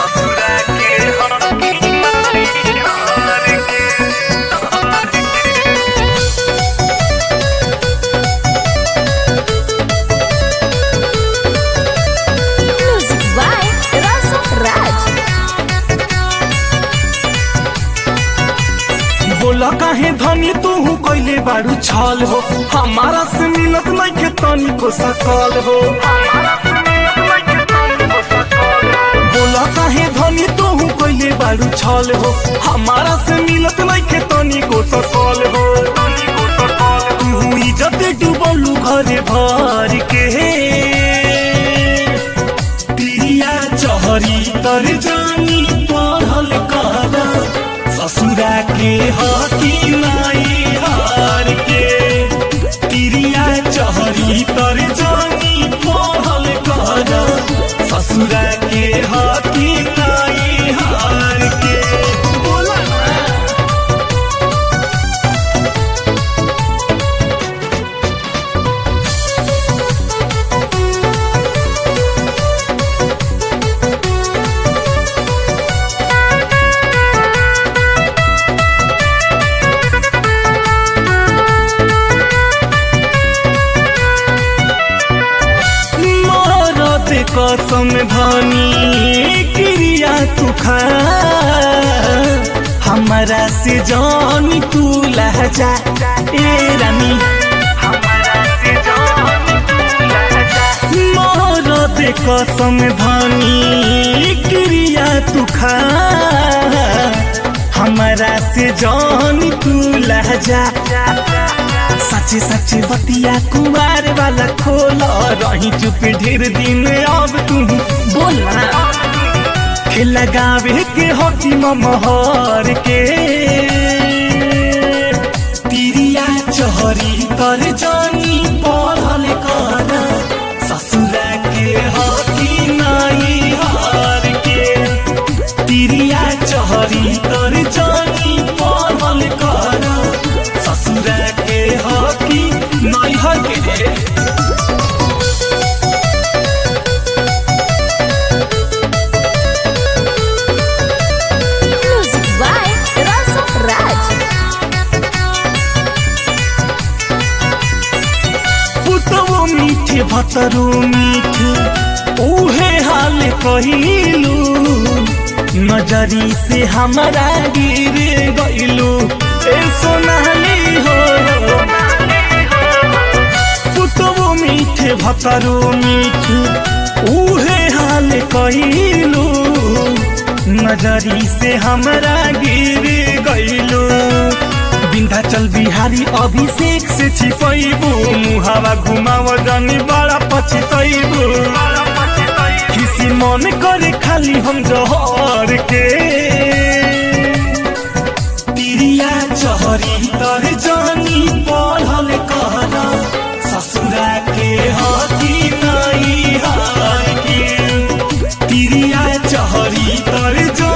बोला काहे धनी तू कइले बारू छल हो, हमारा से मिलत नइखे तनी को सकल हो। बोला काहे धनी तू कइले बारू छल हो, हमारा से मिलत नइखे तनी को सकल हो। तू इज्जत डूबलू घरे भर के, तिरिया चहरी तर जानी पढ़ल कर ससुरा के हकी नाई हार के। तिरिया चहरी तर जानी पढ़ल कर ससुरा के हकी नाई हार के। बोला ना कसम धनी क्रिया तू खा, हमारा से जान तू लहजा ए रानी। मरद कसम धनी क्रिया तू खा, हमारा से जान तू लहजा। सच्चे सच्चे बतिया कुमार वाला खोला, रही चुप ढेर दिन अब तू बोला। लगावे के होती महर के, तिरिया चहरी कर जानी पढ़ल कर ससुरा के होती नाई हार के। तिरिया चहरी कर जानी पढ़ल कर ससुरा के हकी नाई हार के। मीठे भतरू मीठ उहे हाल कहिलू, नजरी से हमारा गिर गइलू ए सोनाली हो। पुतवो मीठे भतरू मीठ उहे हाल कहिलू, नजरी से हमारा गिर गइलू। विंध्याचल बिहारी अभिषेक से छिपैबू, मुहावा घुमाव जानी बड़ा पछतैबू। किसी मन करे खाली हम जहर के, तिरिया चहरी तर जानी पढ़ल कर ससुरा के हकी नाई हार के। तिरिया चहरी तर